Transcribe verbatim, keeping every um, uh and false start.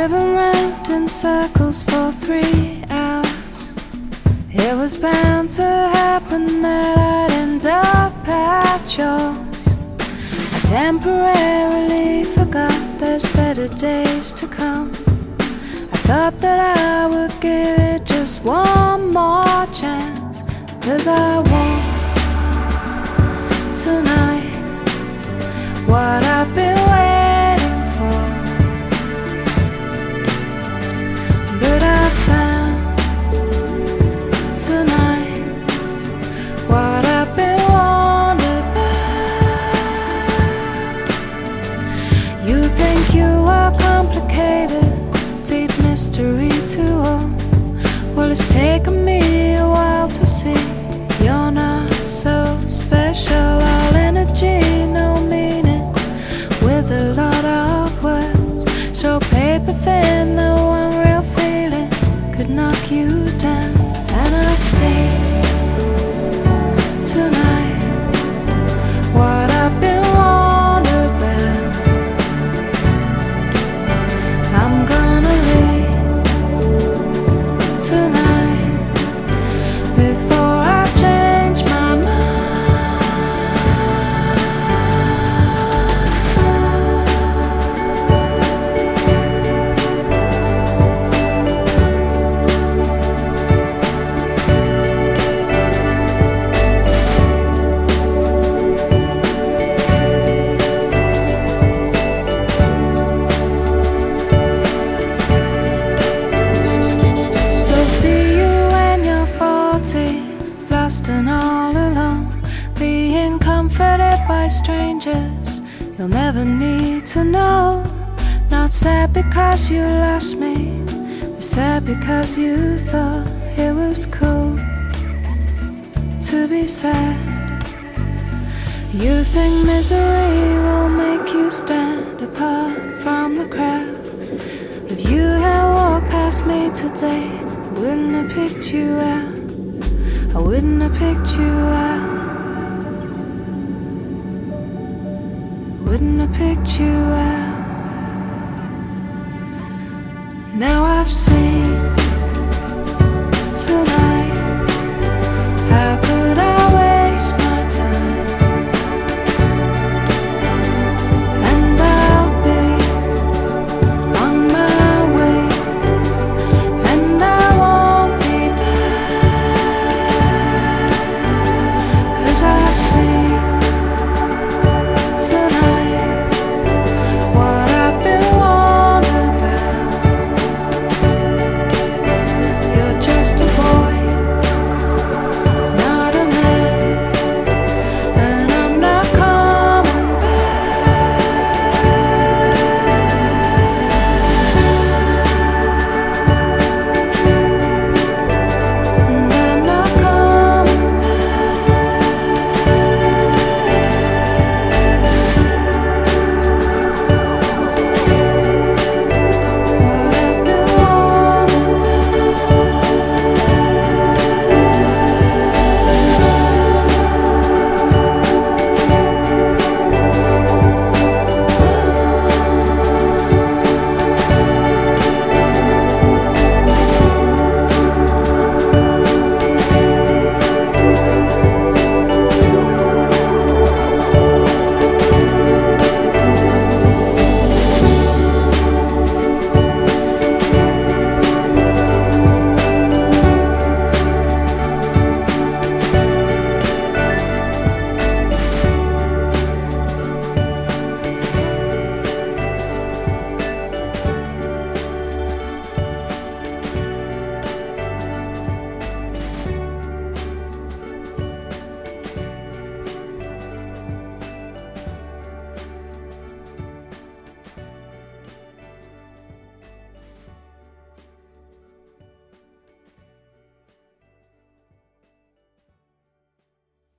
driven round in circles for three hours. It was bound to happen that I'd end up at yours. I temporarily forgot there's better days to come. I thought that I would give it just one more chance, 'cause I want tonight what I've been waiting for. But I found tonight what I've been wondering about. You think you are complicated, deep mystery to all. Well, it's taken me a while to see you're not so special. All energy, no meaning, with a lot of words. So paper thin, the one real feeling could knock you down. And I've seen tonight what I've been wondering about. I'm gonna leave tonight before I change my mind. So see you when you're forty, lost and all alone, being comforted by strangers you'll never need to know. Not sad because you lost me, but sad because you thought it was cool to be sad. You think misery will make you stand apart from the crowd. If you had walked past me today, I wouldn't have picked you out. I wouldn't have picked you out. Wouldn't have picked you out. Now I've seen tonight